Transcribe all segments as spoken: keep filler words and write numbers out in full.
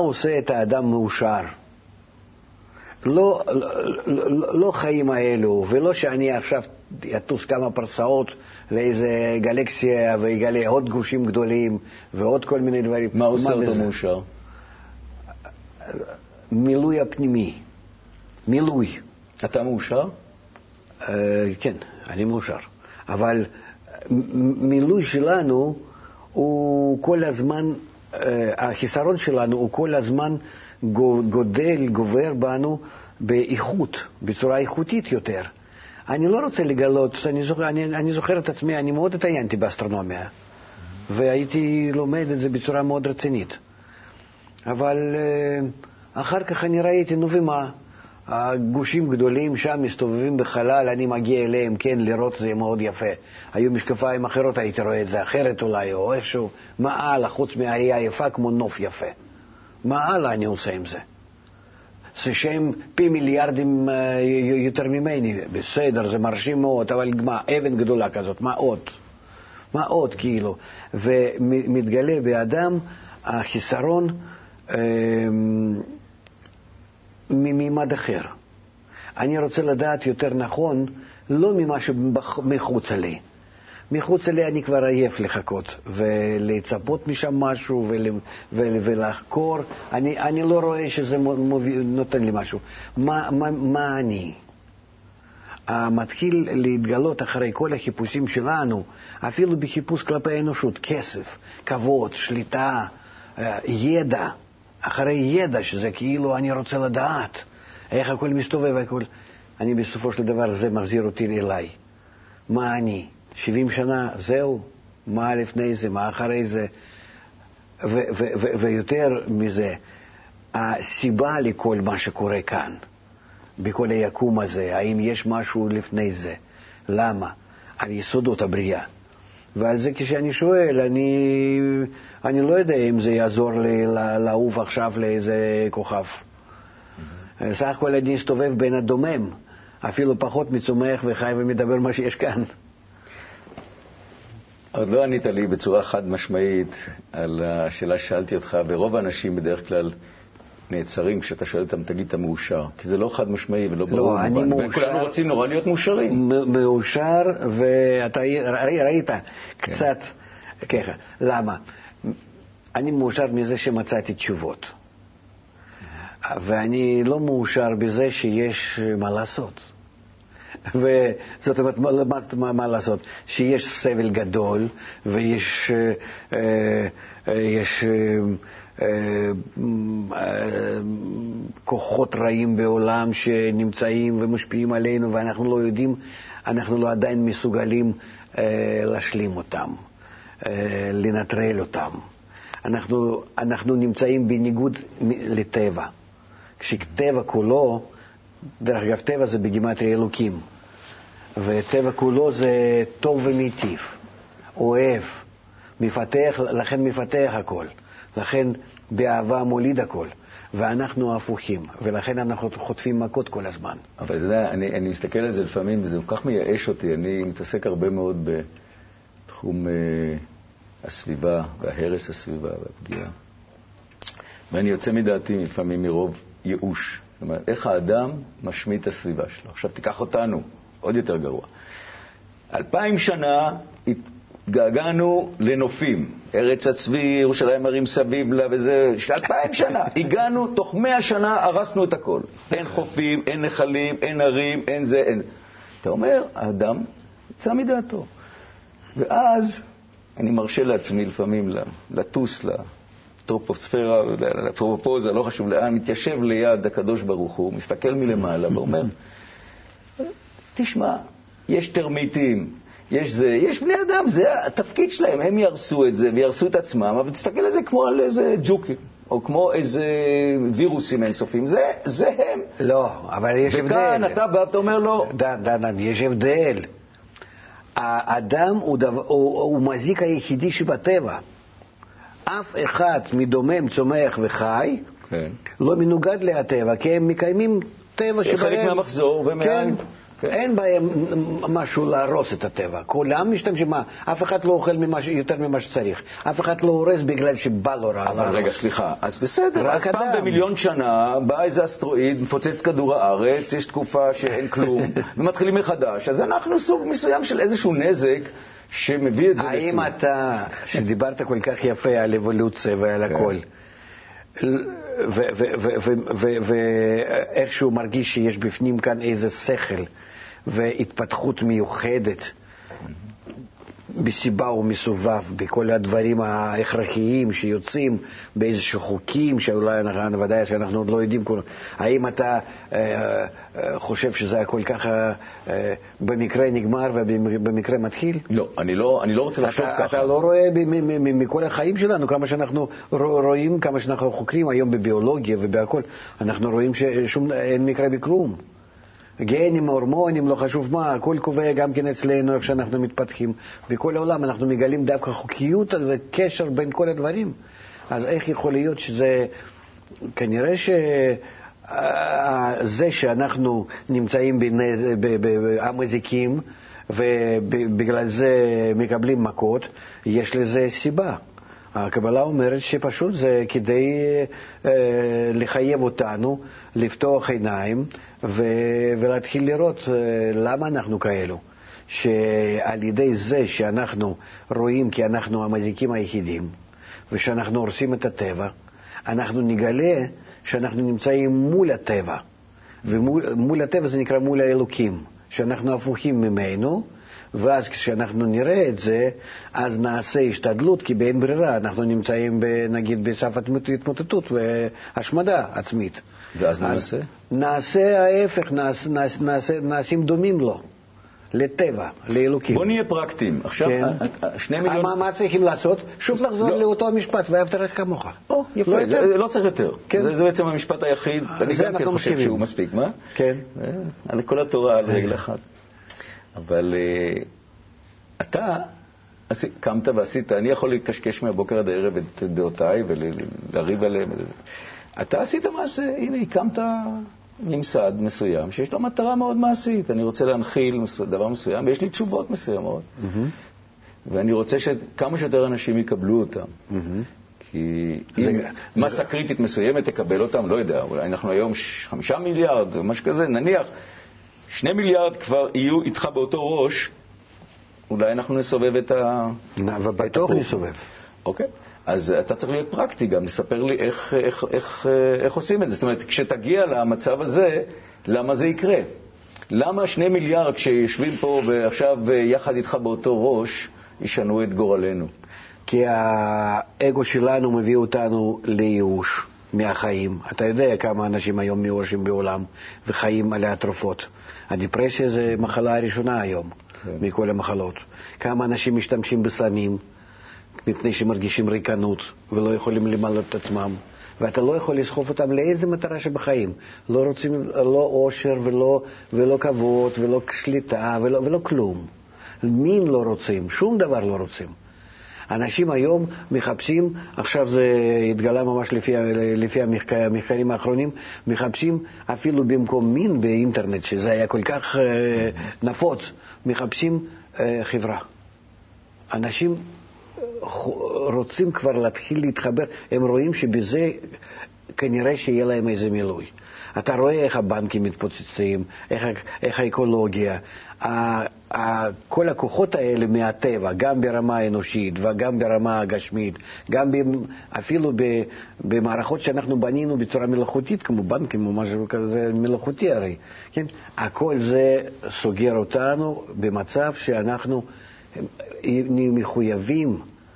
עושה את האדם מאושר? לא, לא, לא חיים האלו, ולא שאני עכשיו יטוס כמה פרסאות לאיזה גלקסיה ויגלה עוד גושים גדולים ועוד כל מיני דברים. מה עושה אותו מאושר? מילוי הפנימי. מילוי. אתה מאושר? כן, אני מאושר. אבל מילוי שלנו הוא כל הזמן, החיסרון שלנו הוא כל הזמן גודל, גובר בנו באיכות, בצורה איכותית יותר. אני לא רוצה לגלות, אני זוכר, אני, אני זוכר את עצמי, אני מאוד התעניינתי באסטרונומיה, והייתי לומד את זה בצורה מאוד רצינית. אבל אחר כך אני ראיתי, נו ומה, הגושים גדולים שם מסתובבים בחלל, אני מגיע אליהם, כן, לראות זה מאוד יפה. היו משקפיים אחרות, הייתי רואה את זה אחרת אולי, או איכשהו, מה הלאה, חוץ מהראייה יפה כמו נוף יפה. מה הלאה אני עושה עם זה? זה שהם פי מיליארדים יותר ממני, בסדר, זה מרשים מאוד, אבל מה, אבן גדולה כזאת, מה עוד? מה עוד כאילו? ומתגלה באדם החיסרון מממד אחר. אני רוצה לדעת יותר נכון, לא ממשהו מחוץ לי. מחוץ לי אני כבר עייף לחכות, ולצפות משם משהו, ול, ול, ולחקור. אני, אני לא רואה שזה מוביל, נותן לי משהו. מה, מה, מה אני? מתחיל להתגלות אחרי כל החיפושים שלנו, אפילו בחיפוש כלפי האנושות, כסף, כבוד, שליטה, ידע. אחרי ידע, שזה כאילו אני רוצה לדעת איך הכל מסתובב, הכל. אני בסופו של דבר זה מחזיר אותי אליי. מה אני? שבעים שנה, זהו? מה לפני זה? מה אחרי זה? ו- ו- ו- ויותר מזה, הסיבה לכל מה שקורה כאן, בכל היקום הזה, האם יש משהו לפני זה? למה? על יסודות הבריאה. ועל זה כשאני שואל, אני, אני לא יודע אם זה יעזור לי לעוף עכשיו לאיזה כוכב. Mm-hmm. סך הכל אני אסתובב בין הדומם, אפילו פחות מצומח וחי ומדבר מה שיש כאן. עוד לא ענית לי בצורה חד משמעית על השאלה ששאלתי אותך, ברוב האנשים בדרך כלל נעצרים כשאתה שואל אותם, תגיד, אתה מאושר, כי זה לא חד משמעי ולא ברור. לא, אני מאושר. וכולנו רוצים נורא להיות מאושרים. מאושר, ואתה ראית קצת ככה. למה? אני מאושר מזה שמצאתי תשובות. ואני לא מאושר בזה שיש מה לעשות. וזאת אומרת, מה, מה לעשות? שיש סבל גדול, ויש אה, אה, יש, אה, אה, כוחות רעים בעולם שנמצאים ומשפיעים עלינו, ואנחנו לא יודעים, אנחנו לא עדיין מסוגלים אה, להשלים אותם, אה, לנטרל אותם. אנחנו, אנחנו נמצאים בניגוד לטבע. כשטבע כולו, דרך אגב, טבע זה בגימטריה אלוקים, וטבע כולו זה טוב ומיטיב, אוהב, מפתח, לכן מפתח הכל, לכן באהבה מוליד הכל, ואנחנו הפוכים, ולכן אנחנו חוטפים מכות כל הזמן. אבל אתה יודע, אני, אני מסתכל על זה לפעמים, וזה כל כך מייאש אותי, אני מתעסק הרבה מאוד בתחום אה, הסביבה, וההרס הסביבה והפגיעה. ואני יוצא מדעתי לפעמים מרוב ייאוש. זאת אומרת, איך האדם משמיד את הסביבה שלו. עכשיו תיקח אותנו, עוד יותר גרוע. אלפיים שנה התגעגענו לנופים. ארץ הצבי, ירושלים הרים סביב לה וזה, אלפיים שנה. הגענו, תוך מאה שנה הרסנו את הכל. אין חופים, אין נחלים, אין ערים, אין זה, אין... אתה אומר, האדם יצא מדעתו. ואז אני מרשה לעצמי לפעמים לטוס לה. טרופוספירה, לפרופוזה, לא חשוב לאן, מתיישב ליד הקדוש ברוך הוא, מסתכל מלמעלה ואומר, תשמע, יש טרמיטים, יש זה, יש בני אדם, זה התפקיד שלהם, הם ירסו את זה וירסו את עצמם, אבל תסתכל על זה כמו על איזה ג'וקים, או כמו איזה וירוסים אינסופים, זה, זה הם. לא, אבל יש הבדל. וכאן אתה בא ואתה אומר לו, דן, דן, יש הבדל. האדם הוא, דבר, הוא, הוא מזיק היחידי שבטבע. אף אחד מדומם, צומח וחי, כן. לא מנוגד לטבע, כי הם מקיימים טבע שבהם... חלק מהמחזור, ומעל... כן, אין בהם משהו להרוס את הטבע. כולם משתמשים, מה? אף אחד לא אוכל ממש, יותר ממה שצריך. אף אחד לא הורס בגלל שבא לו רע. אבל רגע, סליחה. אז בסדר, אז פעם במיליון שנה בא איזה אסטרואיד, מפוצץ כדור הארץ, יש תקופה שאין כלום, ומתחילים מחדש. אז אנחנו סוג מסוים של איזשהו נזק שמביא את זה לסוג. האם אתה, שדיברת כל כך יפה על אבולוציה ועל הכל, ואיכשהו מרגיש שיש בפנים כאן איזה שכל והתפתחות מיוחדת בסיבה ומסובב בכל הדברים ההכרחיים שיוצאים באיזשהו חוקים שאולי אנחנו, ודאי שאנחנו עוד לא יודעים. האם אתה אה, אה, חושב שזה כל כך אה, במקרה נגמר ובמקרה מתחיל? לא, אני לא, אני לא רוצה לחשוב אתה, ככה. אתה לא רואה מכל החיים שלנו, כמה שאנחנו רואים, כמה שאנחנו חוקרים היום בביולוגיה ובהכל, אנחנו רואים שאין מקרה בכלום. גנים, הורמונים, לא חשוב מה, הכל קובע גם כן אצלנו איך שאנחנו מתפתחים. בכל העולם אנחנו מגלים דווקא חוקיות וקשר בין כל הדברים. אז איך יכול להיות שזה, כנראה שזה שאנחנו נמצאים במזיקים ובגלל זה מקבלים מכות, יש לזה סיבה. הקבלה אומרת שפשוט זה כדי אה, לחייב אותנו לפתוח עיניים ו, ולהתחיל לראות אה, למה אנחנו כאלו. שעל ידי זה שאנחנו רואים כי אנחנו המזיקים היחידים ושאנחנו הורסים את הטבע, אנחנו נגלה שאנחנו נמצאים מול הטבע. ומול הטבע זה נקרא מול האלוקים, שאנחנו הפוכים ממנו. ואז כשאנחנו נראה את זה, אז נעשה השתדלות, כי באין ברירה אנחנו נמצאים נגיד בסף התמוטטות והשמדה עצמית. ואז נעשה? נעשה ההפך, נעשה, נעשה, נעשים דומים לו, לטבע, לאלוקים. בוא נהיה פרקטיים. עכשיו, כן. שני מיליון... מה, מה צריכים לעשות? שוב לחזור לא. לאותו המשפט, ואהבת לך כמוך. או, יפה, לא, זה, לא צריך יותר. כן. זה, זה בעצם המשפט היחיד, ואני גם כן חושב שהוא מספיק, מה? כן. על כל התורה על רגל אחת. אבל uh, אתה עשי, קמת ועשית, אני יכול לקשקש מהבוקר עד הערב את דעותיי ולריב עליהם. אתה עשית מעשה, הנה, הקמת ממסד מסוים שיש לו מטרה מאוד מעשית. אני רוצה להנחיל דבר מסוים, ויש לי תשובות מסוימות. Mm-hmm. ואני רוצה שכמה שיותר אנשים יקבלו אותם. Mm-hmm. כי אם זה, מסה זה... קריטית מסוימת תקבל אותם, לא יודע, אולי אנחנו היום חמישה מיליארד, או משהו כזה, נניח. שני מיליארד כבר יהיו איתך באותו ראש, אולי אנחנו נסובב את ה... ובטוח נסובב. אוקיי. אז אתה צריך להיות פרקטי גם, לספר לי איך, איך, איך, איך עושים את זה. זאת אומרת, כשתגיע למצב הזה, למה זה יקרה? למה שני מיליארד שיושבים פה ועכשיו יחד איתך באותו ראש, ישנו את גורלנו? כי האגו שלנו מביא אותנו לייאוש מהחיים. אתה יודע כמה אנשים היום מיואשים בעולם וחיים על התרופות. הדיפרסיה זה מחלה הראשונה היום, כן. מכל המחלות. כמה אנשים משתמשים בסמים, מפני שמרגישים ריקנות ולא יכולים למלא את עצמם. ואתה לא יכול לסחוף אותם לאיזה מטרה שבחיים. לא רוצים, לא אושר ולא, ולא כבוד ולא שליטה ולא, ולא כלום. מין לא רוצים, שום דבר לא רוצים. אנשים היום מחפשים, עכשיו זה התגלה ממש לפי, לפי המחקר, המחקרים האחרונים, מחפשים אפילו במקום מין באינטרנט, שזה היה כל כך uh, נפוץ, מחפשים uh, חברה. אנשים רוצים כבר להתחיל להתחבר, הם רואים שבזה כנראה שיהיה להם איזה מילוי. אתה רואה איך הבנקים מתפוצצים, איך, איך האקולוגיה, כל הכוחות האלה מהטבע, גם ברמה האנושית וגם ברמה הגשמית, גם אפילו במערכות שאנחנו בנינו בצורה מלאכותית, כמו בנקים או משהו כזה מלאכותי הרי, כן? הכל זה סוגר אותנו במצב שאנחנו מחויבים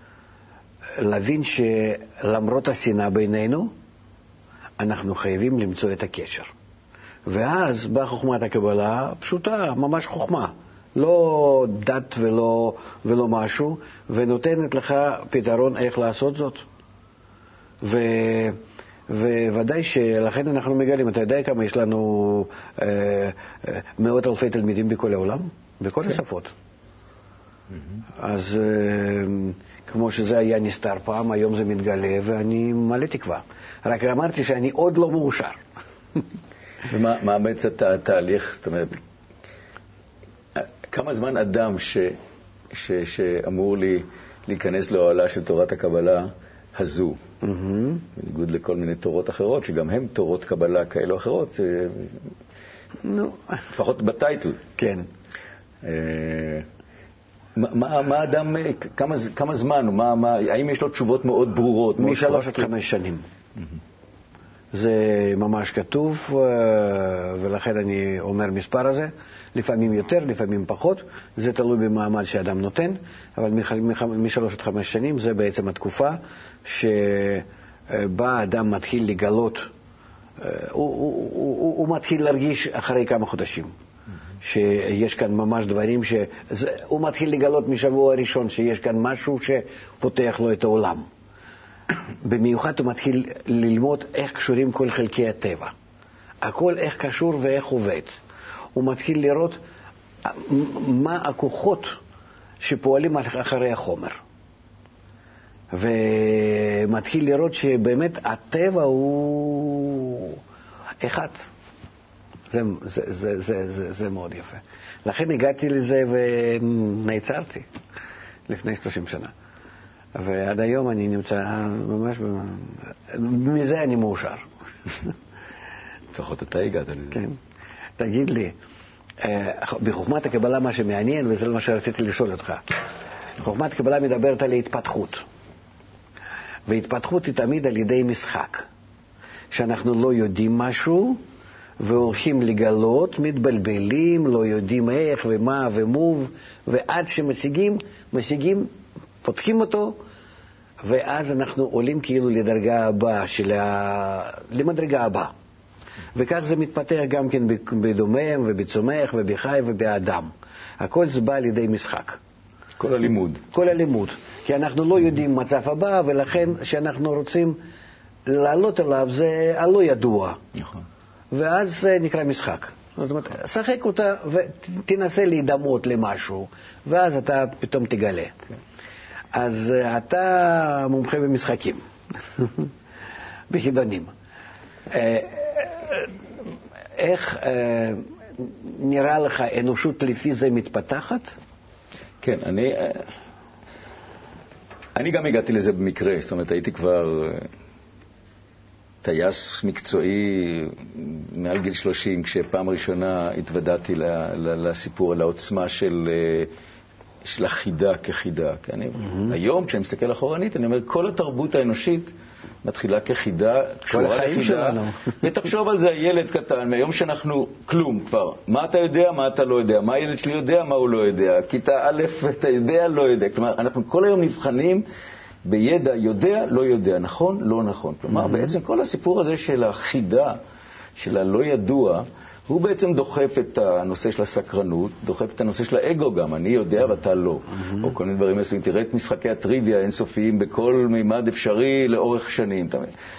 להבין שלמרות השנאה בינינו, אנחנו חייבים למצוא את הקשר. ואז באה חוכמת הקבלה פשוטה, ממש חוכמה. לא דת ולא, ולא משהו, ונותנת לך פתרון איך לעשות זאת. ו, וודאי שלכן אנחנו מגלים, אתה יודע כמה יש לנו אה, אה, מאות אלפי תלמידים בכל העולם? בכל okay. השפות. Mm-hmm. אז אה, כמו שזה היה נסתר פעם, היום זה מתגלה, ואני מלא תקווה. רק אמרתי שאני עוד לא מאושר. ומה מה בעצם התהליך, זאת אומרת, כמה זמן אדם ש, ש, שאמור לי להיכנס לאוהלה של תורת הקבלה הזו, mm-hmm. בניגוד לכל מיני תורות אחרות, שגם הם תורות קבלה כאלה או אחרות, no. לפחות בטייטל. כן. מה, מה אדם, כמה, כמה זמן, מה, מה, האם יש לו תשובות מאוד ברורות? משלוש עד חמש שנים. Mm-hmm. זה ממש כתוב, ולכן אני אומר מספר הזה, לפעמים יותר, לפעמים פחות, זה תלוי במעמד שאדם נותן, אבל משלוש עד חמש שנים זה בעצם התקופה שבה אדם מתחיל לגלות, הוא, הוא, הוא, הוא מתחיל להרגיש אחרי כמה חודשים, שיש כאן ממש דברים שהוא מתחיל לגלות משבוע הראשון, שיש כאן משהו שפותח לו את העולם. במיוחד הוא מתחיל ללמוד איך קשורים כל חלקי הטבע. הכל איך קשור ואיך עובד. הוא מתחיל לראות מה הכוחות שפועלים אחרי החומר. ומתחיל לראות שבאמת הטבע הוא אחד. זה, זה, זה, זה, זה, זה מאוד יפה. לכן הגעתי לזה ונעצרתי לפני שלושים שנה. ועד היום אני נמצא ממש, מזה אני מאושר. לפחות אתה הגעת לזה. כן. תגיד לי, בחוכמת הקבלה מה שמעניין, וזה מה שרציתי לשאול אותך, חוכמת הקבלה מדברת על התפתחות. והתפתחות היא תמיד על ידי משחק. שאנחנו לא יודעים משהו, והולכים לגלות, מתבלבלים, לא יודעים איך ומה ומוב, ועד שמשיגים, משיגים, פותחים אותו, ואז אנחנו עולים כאילו לדרגה הבאה, של ה... למדרגה הבאה. וכך זה מתפתח גם כן בדומם ובצומח ובחי ובאדם. הכל זה בא על ידי משחק. כל הלימוד. כל הלימוד. כי אנחנו לא יודעים מצב הבא, ולכן שאנחנו רוצים לעלות עליו זה הלא ידוע. נכון. ואז זה נקרא משחק. זאת אומרת, שחק אותה ותנסה להידמות למשהו, ואז אתה פתאום תגלה. כן. אז אתה מומחה במשחקים, בחידונים. איך נראה לך אנושות לפי זה מתפתחת? כן, אני, אני גם הגעתי לזה במקרה, זאת אומרת, הייתי כבר טייס מקצועי מעל גיל שלושים, כשפעם ראשונה התוודעתי לסיפור, לעוצמה של... של החידה כחידה. אני, mm-hmm. היום, כשאני מסתכל אחורנית, אני אומר, כל התרבות האנושית מתחילה כחידה, קשורה לחידה, ותחשוב על זה הילד קטן, מהיום שאנחנו כלום כבר. מה אתה יודע, מה אתה לא יודע, מה הילד שלי יודע, מה הוא לא יודע, כיתה א', אתה יודע, לא יודע. כלומר, אנחנו כל היום נבחנים בידע, יודע, לא יודע, נכון, לא נכון. כלומר, mm-hmm. בעצם כל הסיפור הזה של החידה, של הלא ידוע, הוא בעצם דוחף את הנושא של הסקרנות, דוחף את הנושא של האגו גם, אני יודע ואתה לא. Mm-hmm. או כל מיני דברים מסוים. תראה את משחקי הטריוויה אינסופיים בכל מימד אפשרי לאורך שנים.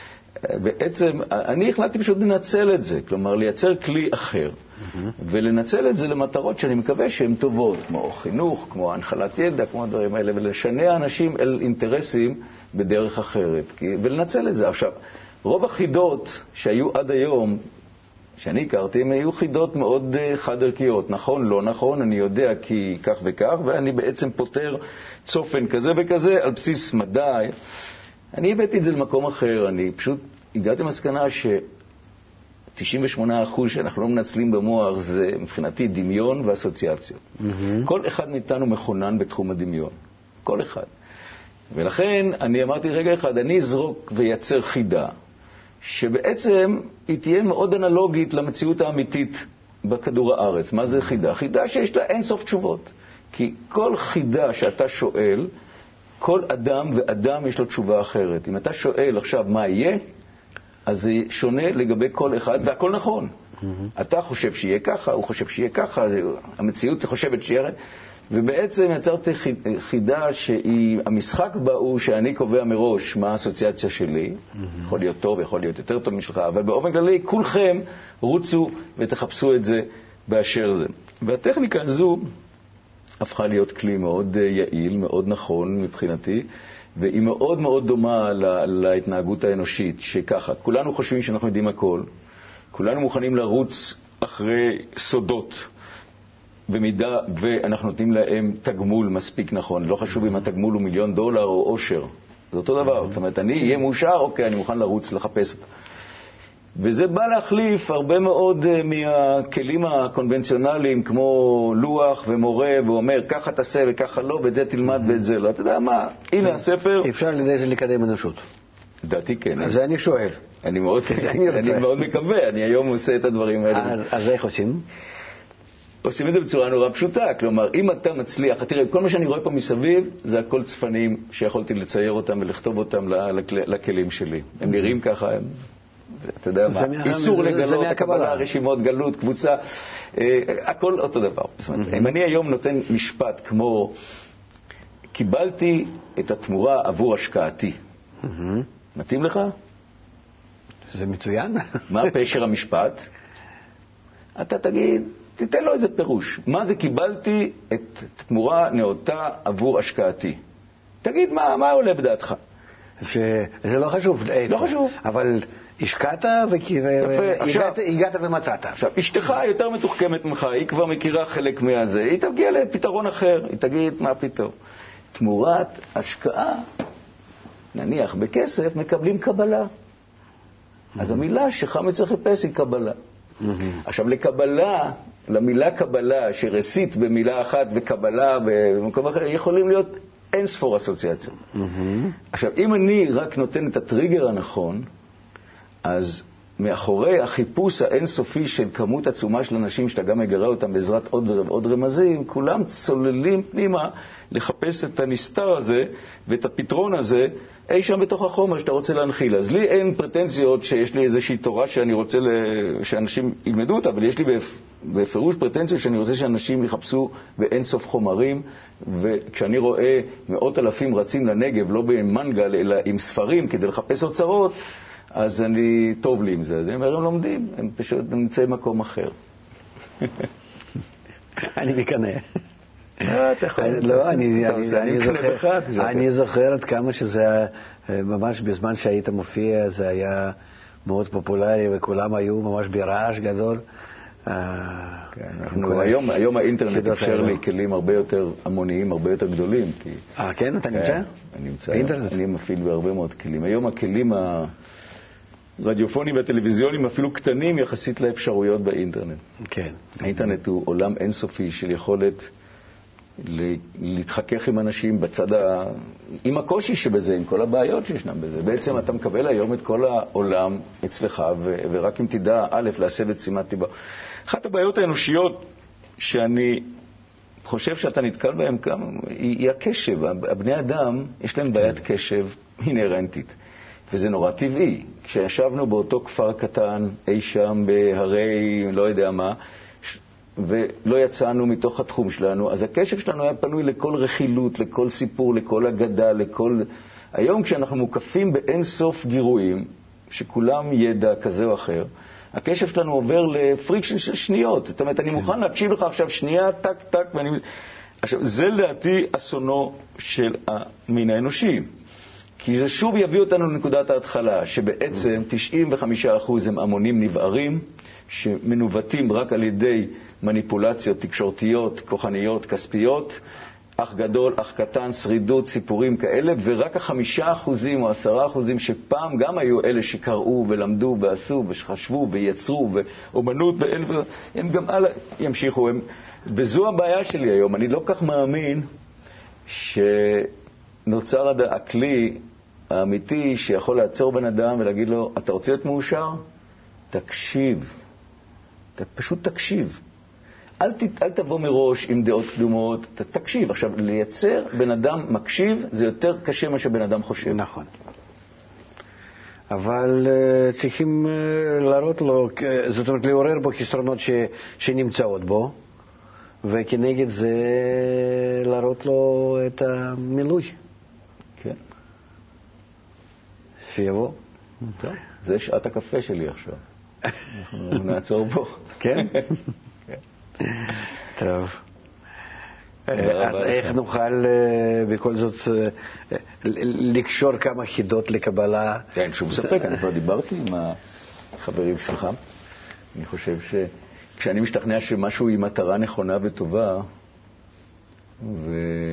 בעצם, אני החלטתי פשוט לנצל את זה, כלומר, לייצר כלי אחר, mm-hmm. ולנצל את זה למטרות שאני מקווה שהן טובות, כמו חינוך, כמו הנחלת ידע, כמו הדברים האלה, ולשנע אנשים אל אינטרסים בדרך אחרת, ולנצל את זה. עכשיו, רוב החידות שהיו עד היום, שאני הכרתי, הם היו חידות מאוד חד ערכיות. נכון, לא נכון, אני יודע כי כך וכך, ואני בעצם פותר צופן כזה וכזה על בסיס מדע. אני הבאתי את זה למקום אחר, אני פשוט הגעתי למסקנה ש-תשעים ושמונה אחוז שאנחנו לא מנצלים במוח זה מבחינתי דמיון ואסוציאציות. Mm-hmm. כל אחד מאיתנו מכונן בתחום הדמיון. כל אחד. ולכן אני אמרתי רגע אחד, אני אזרוק וייצר חידה. שבעצם היא תהיה מאוד אנלוגית למציאות האמיתית בכדור הארץ. מה זה חידה? חידה שיש לה אין סוף תשובות. כי כל חידה שאתה שואל, כל אדם ואדם יש לו תשובה אחרת. אם אתה שואל עכשיו מה יהיה, אז זה שונה לגבי כל אחד, והכל נכון. Mm-hmm. אתה חושב שיהיה ככה, הוא חושב שיהיה ככה, המציאות חושבת שיהיה... ובעצם יצרתי חידה שהיא, המשחק בה הוא שאני קובע מראש מה האסוציאציה שלי, mm-hmm. יכול להיות טוב, יכול להיות יותר טוב משלך, אבל באופן כללי כולכם רוצו ותחפשו את זה באשר זה. והטכניקה הזו הפכה להיות כלי מאוד יעיל, מאוד נכון מבחינתי, והיא מאוד מאוד דומה לה, להתנהגות האנושית, שככה, כולנו חושבים שאנחנו יודעים הכל, כולנו מוכנים לרוץ אחרי סודות, במידה ואנחנו נותנים להם תגמול מספיק נכון, לא חשוב אם התגמול הוא מיליון דולר או עושר, זה אותו דבר. זאת אומרת, אני אהיה מאושר, אוקיי, אני מוכן לרוץ לחפש. וזה בא להחליף הרבה מאוד מהכלים הקונבנציונליים, כמו לוח ומורה, ואומר, ככה תעשה וככה לא, ואת זה תלמד ואת זה לא. אתה יודע מה, הנה הספר. אפשר לידי זה לקדם אנושות. דעתי כן. אז אני שואל. אני מאוד, אני מאוד מקווה, אני היום עושה את הדברים האלה. אז איך עושים? עושים את זה בצורה נורא פשוטה. כלומר, אם אתה מצליח, תראה, כל מה שאני רואה פה מסביב, זה הכל צפנים שיכולתי לצייר אותם ולכתוב אותם לכלים שלי. הם נראים ככה, הם... אתה יודע מה, איסור לגלות, הקבלה, רשימות, גלות, קבוצה, הכל אותו דבר. זאת אומרת, אם אני היום נותן משפט כמו, קיבלתי את התמורה עבור השקעתי, מתאים לך? זה מצוין. מה פשר המשפט? אתה תגיד, תיתן לו איזה פירוש. מה זה קיבלתי את תמורה נאותה עבור השקעתי? תגיד, מה, מה עולה בדעתך? זה לא חשוב. לא חשוב. אבל השקעת והגעת ומצאת. עכשיו, אשתך יותר מתוחכמת ממך, היא כבר מכירה חלק מהזה, היא תגיע לפתרון אחר, היא תגיד, מה פתאום? תמורת השקעה, נניח בכסף, מקבלים קבלה. אז המילה שחמץ חיפש היא קבלה. עכשיו, לקבלה, למילה קבלה, שרסית במילה אחת וקבלה במקום אחר, יכולים להיות אין ספור אסוציאציות. עכשיו, אם אני רק נותן את הטריגר הנכון, אז מאחורי החיפוש האינסופי של כמות עצומה של אנשים שאתה גם מגרה אותם בעזרת עוד ועוד רמזים, כולם צוללים פנימה לחפש את הנסתר הזה ואת הפתרון הזה אי שם בתוך החומר שאתה רוצה להנחיל. אז לי אין פרטנזיות שיש לי איזושהי תורה שאני רוצה שאנשים ילמדו אותה, אבל יש לי בפירוש פרטנזיות שאני רוצה שאנשים יחפשו באינסוף חומרים, וכשאני רואה מאות אלפים רצים לנגב, לא במנגל אלא עם ספרים כדי לחפש אוצרות, אז אני טוב לי עם זה. אז הם לומדים, הם פשוט נמצאים במקום אחר. אני מקנא. אתה יכול, לא, אני זוכר עד כמה שזה ממש בזמן שהיית מופיע, זה היה מאוד פופולרי וכולם היו ממש ברעש גדול. היום האינטרנט אפשר לי כלים הרבה יותר המוניים, הרבה יותר גדולים. אה, כן? אתה נמצא? אני נמצא. אני מפעיל בהרבה מאוד כלים. היום הכלים הרדיופונים והטלוויזיונים אפילו קטנים יחסית לאפשרויות באינטרנט. כן. האינטרנט הוא עולם אינסופי של יכולת להתחכך עם אנשים בצד ה... עם הקושי שבזה, עם כל הבעיות שישנם בזה. בעצם אתה מקבל היום את כל העולם אצלך, ו... ורק אם תדע, א', להסב את שימת ליבו. אחת הבעיות האנושיות שאני חושב שאתה נתקל בהם כמה, היא, היא הקשב. הבני אדם, יש להם בעיית קשב אינהרנטית, וזה נורא טבעי. כשישבנו באותו כפר קטן, אי שם בהרי, לא יודע מה, ולא יצאנו מתוך התחום שלנו, אז הקשב שלנו היה פנוי לכל רכילות, לכל סיפור, לכל אגדה, לכל... היום כשאנחנו מוקפים באין סוף גירויים, שכולם ידע כזה או אחר, הקשב שלנו עובר לפריקשן של שניות. זאת אומרת, אני מוכן להקשיב לך עכשיו שנייה, טק, טק, ואני... עכשיו, זה לדעתי אסונו של המין האנושי. כי זה שוב יביא אותנו לנקודת ההתחלה, שבעצם תשעים וחמישה אחוז הם המונים נבערים, שמנווטים רק על ידי מניפולציות תקשורתיות, כוחניות, כספיות, אח גדול, אח קטן, שרידות, סיפורים כאלה, ורק החמישה אחוזים או עשרה אחוזים שפעם גם היו אלה שקראו ולמדו ועשו ושחשבו ויצרו ואומנות, הם גם הלאה ימשיכו. הם... וזו הבעיה שלי היום. אני לא כך מאמין שנוצר הכלי האמיתי שיכול לעצור בן אדם ולהגיד לו, אתה רוצה להיות מאושר? תקשיב. אתה פשוט תקשיב. אל, ת, אל תבוא מראש עם דעות קדומות, ת, תקשיב. עכשיו, לייצר בן אדם מקשיב זה יותר קשה מה שבן אדם חושב. נכון. אבל uh, צריכים uh, להראות לו, uh, זאת אומרת, לעורר בו חסרונות ש, שנמצאות בו, וכנגד זה להראות לו את המילוי. כן. שיבוא. טוב, זה שעת הקפה שלי עכשיו. אנחנו נעצור בו. כן? טוב. אז איך נוכל בכל זאת לקשור כמה חידות לקבלה? אין שום ספק, אני כבר דיברתי עם החברים שלך. אני חושב כשאני משתכנע שמשהו היא מטרה נכונה וטובה, ו...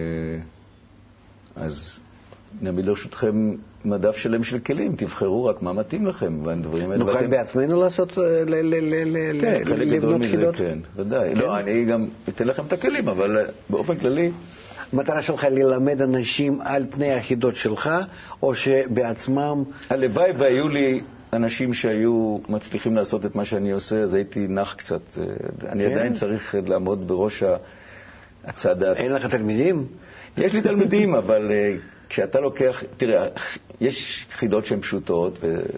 אז נעמיד לרשותכם מדף שלם של כלים, תבחרו רק מה מתאים לכם, והדברים האלה... נוכל בעצמנו לעשות, כן, חלק גדול מזה, כן, ודאי. לא, אני גם אתן לכם את הכלים, אבל באופן כללי... המטרה שלך ללמד אנשים על פני החידות שלך, או שבעצמם... הלוואי והיו לי אנשים שהיו מצליחים לעשות את מה שאני עושה, אז הייתי נח קצת. אני עדיין צריך לעמוד בראש הצד... אין לך תלמידים? יש לי תלמידים, אבל כשאתה לוקח... תראה, יש חידות שהן פשוטות,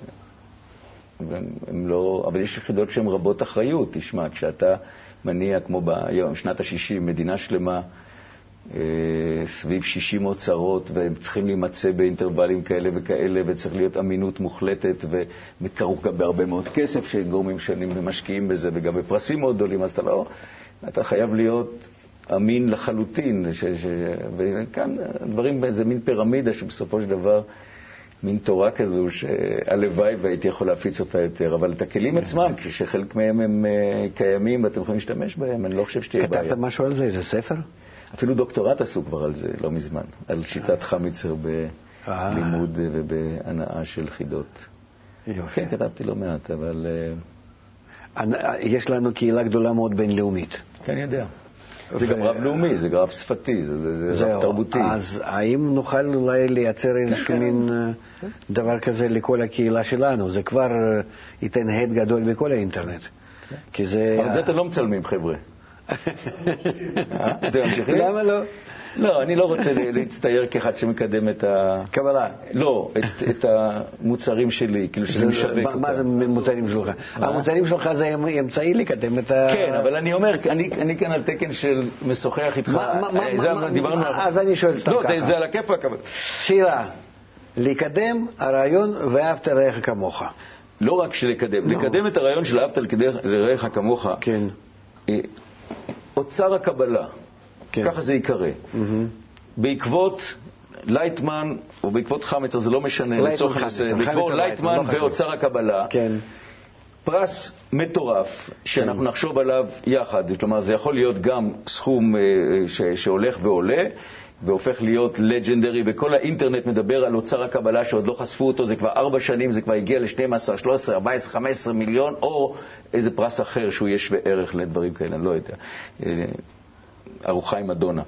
והן לא... אבל יש חידות שהן רבות אחריות. תשמע, כשאתה מניע, כמו בשנת ה-שישים, מדינה שלמה, סביב שישים אוצרות, והם צריכים להימצא באינטרוולים כאלה וכאלה, וצריך להיות אמינות מוחלטת, ומקרוב גם בהרבה מאוד כסף שגורמים שונים ומשקיעים בזה, וגם בפרסים מאוד גדולים, אז אתה לא... אתה חייב להיות אמין לחלוטין, ש... ש... וכאן דברים, זה מין פירמידה שבסופו של דבר, מין תורה כזו, שהלוואי והייתי יכול להפיץ אותה יותר, אבל את הכלים עצמם, כשחלק מהם הם קיימים ואתם יכולים להשתמש בהם, אני לא חושב שתהיה בעיה. כתבת משהו על זה? איזה ספר? אפילו דוקטורט עשו כבר על זה, לא מזמן, על שיטת חמיצר בלימוד ובהנאה של חידות. יופי. כן, כתבתי לא מעט, אבל... יש לנו קהילה גדולה מאוד בינלאומית. כן, אני יודע. זה גם רב לאומי, זה רב שפתי, זה רב תרבותי. אז האם נוכל אולי לייצר איזשהו מין דבר כזה לכל הקהילה שלנו? זה כבר ייתן הד גדול בכל האינטרנט. אבל זה אתם לא מצלמים, חבר'ה. אתם ממשיכים? למה לא? לא, אני לא רוצה להצטייר כאחד שמקדם את ה... קבלה. לא, את המוצרים שלי, כאילו שאני משווק אותם. מה זה מוצרים שלך? המוצרים שלך זה אמצעי לקדם את ה... כן, אבל אני אומר, אני כאן על תקן של משוחח איתך. אז אני שואל סתם ככה. לא, זה על הכיפאק, אבל... שאלה, לקדם הרעיון ואהבת לרעך כמוך. לא רק שלקדם, לקדם את הרעיון של אהבת לרעך כמוך. כן. אוצר הקבלה, ככה זה יקרה. בעקבות לייטמן, או בעקבות חמיצר, זה לא משנה, לצורך הנושא, בעקבות לייטמן ואוצר הקבלה, פרס מטורף שאנחנו נחשוב עליו יחד. כלומר, זה יכול להיות גם סכום שהולך ועולה, והופך להיות לג'נדרי, וכל האינטרנט מדבר על אוצר הקבלה שעוד לא חשפו אותו, זה כבר ארבע שנים, זה כבר הגיע ל-שתים עשרה, שלוש עשרה, ארבע עשרה, חמש עשרה מיליון, או איזה פרס אחר שהוא יש בערך לדברים כאלה, אני לא יודע. ארוחה עם מדונה.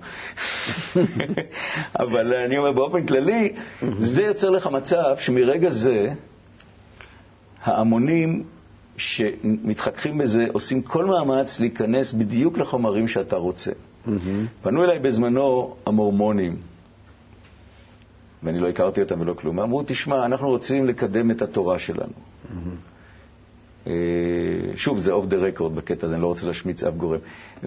אבל אני אומר, באופן כללי, זה יוצר לך מצב שמרגע זה, ההמונים שמתחככים בזה, עושים כל מאמץ להיכנס בדיוק לחומרים שאתה רוצה. פנו אליי בזמנו המורמונים, ואני לא הכרתי אותם ולא כלום. אמרו, תשמע, אנחנו רוצים לקדם את התורה שלנו. שוב, זה off the record בקטע הזה, אני לא רוצה להשמיץ אף גורם.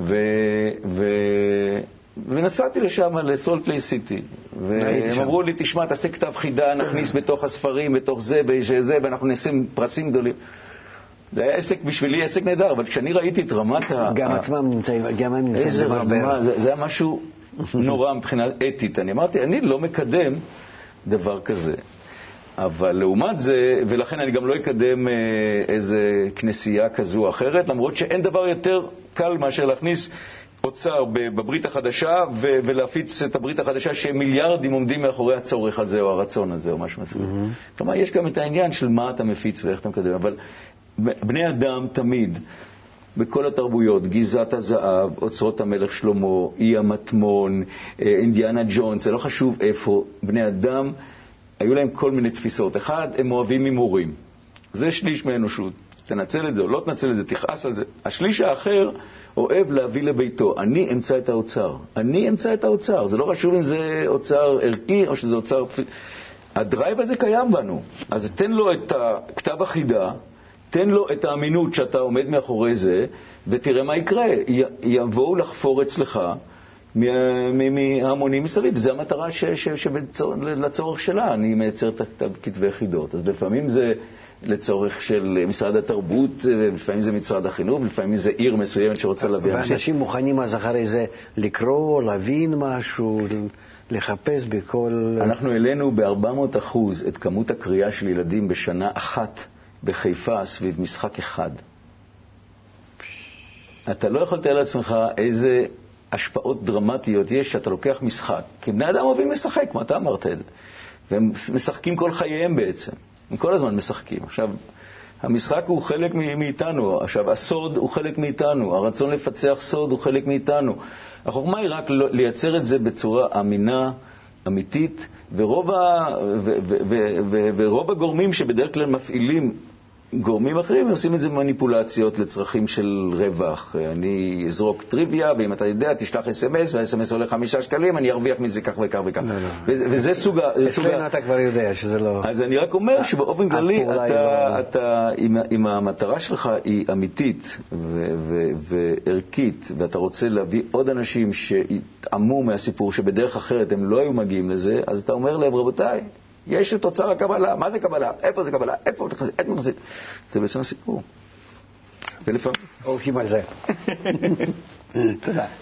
ונסעתי לשם, לסולט ליי סיטי, והם אמרו לי, תשמע, תעשה כתב חידה, נכניס בתוך הספרים, בתוך זה, וזה, ואנחנו נשים פרסים גדולים. זה היה עסק בשבילי, עסק נהדר, אבל כשאני ראיתי את רמת ה... גם עצמם נמצאים, גם הם נמצאים. איזה רמה, זה היה משהו נורא מבחינה אתית. אני אמרתי, אני לא מקדם דבר כזה. אבל לעומת זה, ולכן אני גם לא אקדם איזה כנסייה כזו או אחרת, למרות שאין דבר יותר קל מאשר להכניס אוצר בברית החדשה, ולהפיץ את הברית החדשה שמיליארדים עומדים מאחורי הצורך הזה או הרצון הזה או משהו מסוים. כלומר, יש גם את העניין של מה אתה מפיץ ואיך אתה מקדם, אבל בני אדם תמיד, בכל התרבויות, גיזת הזהב, אוצרות המלך שלמה, אי המטמון, אינדיאנה ג'ונס, זה לא חשוב איפה, בני אדם, היו להם כל מיני תפיסות. אחד, הם אוהבים הימורים. זה שליש מהאנושות. תנצל את זה או לא תנצל את זה, תכעס על זה. השליש האחר אוהב להביא לביתו. אני אמצא את האוצר. אני אמצא את האוצר. זה לא חשוב אם זה אוצר ערכי או שזה אוצר... הדרייב הזה קיים בנו. אז תן לו את הכתב החידה, תן לו את האמינות שאתה עומד מאחורי זה, ותראה מה יקרה. י- יבואו לחפור אצלך מההמונים מסביב. זו המטרה לצורך שלה. אני מייצר את כתבי חידות. אז לפעמים זה לצורך של משרד התרבות, לפעמים זה משרד החינוך, לפעמים זה עיר מסוימת שרוצה להביא אנשים. ואנשים מוכנים אז אחרי זה לקרוא, להבין משהו, לחפש בכל... אנחנו העלינו ב-ארבע מאות אחוז את כמות הקריאה של ילדים בשנה אחת בחיפה סביב משחק אחד. אתה לא יכול לתאר לעצמך איזה השפעות דרמטיות יש שאתה לוקח משחק. כי בני אדם אוהבים לשחק, כמו אתה אמרת את זה. והם משחקים כל חייהם בעצם. הם כל הזמן משחקים. עכשיו, המשחק הוא חלק מאיתנו. עכשיו, הסוד הוא חלק מאיתנו. הרצון לפצח סוד הוא חלק מאיתנו. החוכמה היא רק לייצר את זה בצורה אמינה, אמיתית, ורוב, ה, ו, ו, ו, ו, ורוב הגורמים שבדרך כלל מפעילים גורמים אחרים, הם עושים את זה מניפולציות לצרכים של רווח. אני אזרוק טריוויה, ואם אתה יודע, תשלח אס אם אס, וה-אס אם אס עולה חמישה שקלים, אני ארוויח מזה כך וכך וכך. לא, לא. וזה סוג ה... אצלנו אתה כבר יודע שזה לא... אז אני רק אומר שבאופן כללי, אתה, אתה, אם, אם המטרה שלך היא אמיתית ו- ו- וערכית, ואתה רוצה להביא עוד אנשים שיתאמו מהסיפור, שבדרך אחרת הם לא היו מגיעים לזה, אז אתה אומר להם, רבותיי, יש את תוצר הקבלה. מה זה קבלה? איפה זה קבלה? איפה זה חזית? איפה זה? זה בעצם הסיפור. ולפעמים. הולכים על זה. תודה.